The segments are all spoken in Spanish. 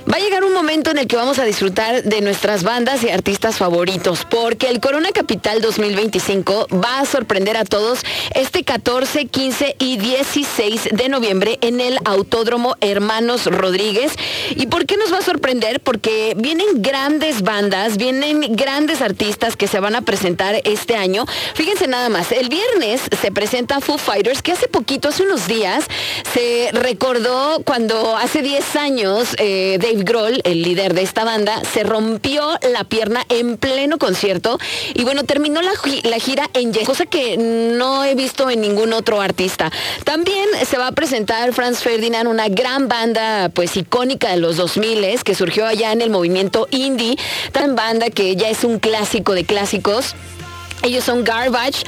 Va a llegar un momento en el que vamos a disfrutar de nuestras bandas y artistas favoritos, porque el Corona Capital 2025 va a sorprender a todos este 14, 15 y 16 de noviembre en el Autódromo Hermanos Rodríguez. ¿Y por qué nos va a sorprender? Porque vienen grandes bandas, vienen grandes artistas que se van a presentar este año. Fíjense nada más, el viernes se presenta Foo Fighters, que hace poquito, hace unos días, se recordó cuando hace 10 años Dave Grohl, el líder de esta banda, se rompió la pierna en pleno concierto y bueno, terminó la gira en yeso, cosa que no he visto en ningún otro artista. También se va a presentar Franz Ferdinand, una gran banda pues icónica de los 2000 que surgió allá en el movimiento indie, tan banda que ya es un clásico de clásicos. Ellos son Garbage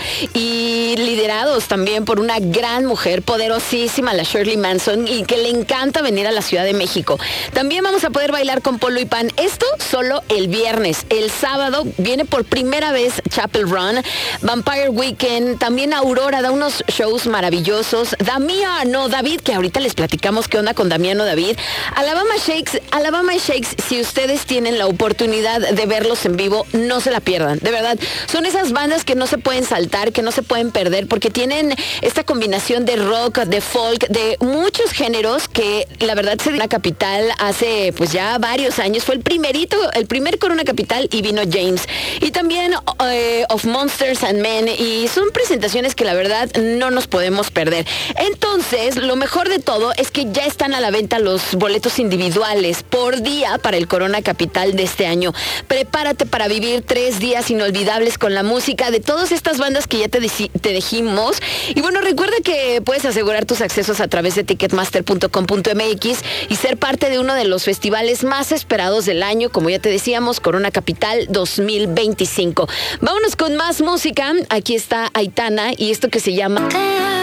y liderados también por una gran mujer poderosísima, la Shirley Manson, y que le encanta venir a la Ciudad de México. También vamos a poder bailar con Polo y Pan. Esto solo el viernes. El sábado viene por primera vez Chapel Run, Vampire Weekend, también Aurora da unos shows maravillosos. Damiano David, que ahorita les platicamos qué onda con Damiano David. Alabama Shakes, si ustedes tienen la oportunidad de verlos en vivo, no se la pierdan. De verdad, son esas bandas que no se pueden saltar, que no se pueden perder, porque tienen esta combinación de rock, de folk, de muchos géneros que la verdad se dio a Capital hace pues ya varios años. Fue el primer Corona Capital y vino James. Y también Of Monsters and Men, y son presentaciones que la verdad no nos podemos perder. Entonces, lo mejor de todo es que ya están a la venta los boletos individuales por día para el Corona Capital de este año. Prepárate para vivir 3 días inolvidables con la música de todas estas bandas que ya te dijimos. Y bueno, recuerda que puedes asegurar tus accesos a través de ticketmaster.com.mx y ser parte de uno de los festivales más esperados del año, como ya te decíamos, Corona Capital 2025. Vámonos con más música. Aquí está Aitana y esto que se llama...